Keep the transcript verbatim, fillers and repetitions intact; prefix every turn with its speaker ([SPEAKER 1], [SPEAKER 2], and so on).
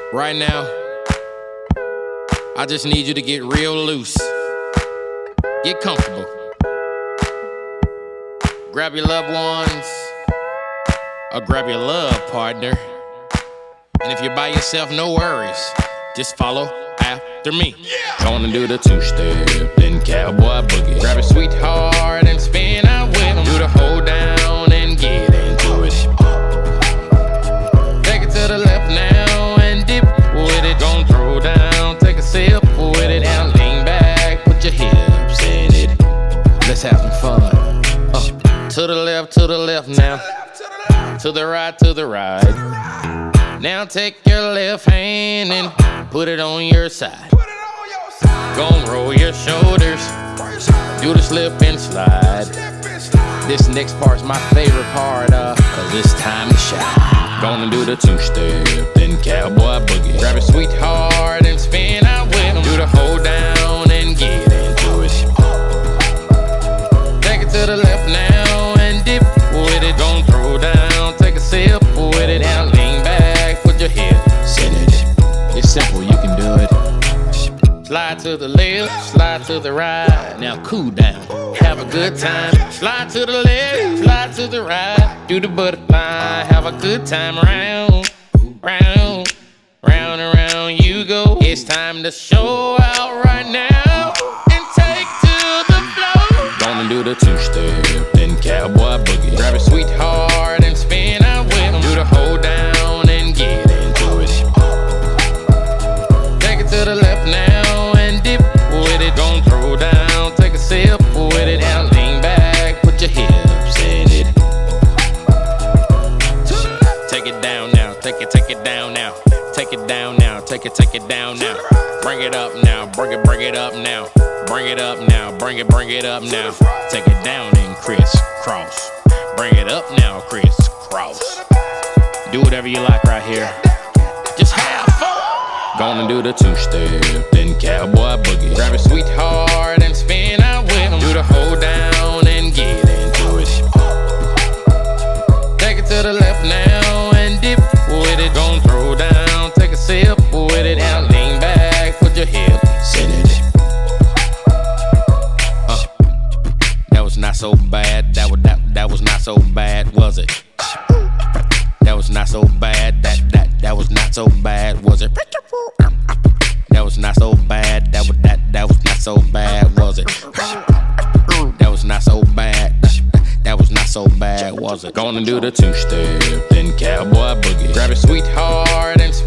[SPEAKER 1] Right now, I just need you to get real loose. Get comfortable. Grab your loved ones, or grab your love partner. And if you're by yourself, no worries. Just follow after me. Gonna do the two-step, then cowboy boogie. Grab your sweetheart and spin out with him. Do the hold down and get into it. Take it to the left now and dip with it. Gonna throw down, take a sip with it. And lean back, put your hips in it. Let's have some fun. Uh, to the left, to the left now. To the right, to the right. Now take your left hand and put it on your side. Gon' roll your shoulders, do the slip and slide. This next part's my favorite part, uh, cause it's time to shine. Gonna do the two-step, then cowboy boogie. Grab your sweetheart and spin out with him. Do the hold down and get into it. Take it to the left now and dip with it. Gon' throw down, take a sip with it. And lean back, put your hips in it. It's simple, you can do it. Slide to the left, slide to the right. Now cool down, have a good time. Slide to the left, slide to the right. Do the butterfly, have a good time. Round, round, round and round you go. It's time to show out right now and take to the floor. Gonna do the two-step, then cowboy boogie. Grab your sweetheart and spin out with him. Do the hold down and get into it. Take it to the left now and dip with it. Gon' throw down, take a sip with it. And lean back, put your hips in it. Take it down now, take it, take it down now. Take it down now, take it, take it down now. Bring it up now, bring it, bring it up now. Bring it up now, bring it, bring it up now. Take it down and crisscross. Bring it up now, crisscross. Do whatever you like right here. Just have fun. Gonna do the two-step, then cowboy boogie. Grab your sweetheart and spin out with him. Do the hold down and get into it. Take it to the left now and dip with it. Gon' throw down, take a sip with it. And lean back, put your hips in it. Uh, that was not so bad, that was, that, that was not so bad, was it? That was not so bad, that, that, that was not so bad, was it? That was not so bad, that was, that, that was not so bad, was it? That was not so bad, that was not so bad, was it? Gonna do the two-step, then cowboy boogie. Grab your sweetheart and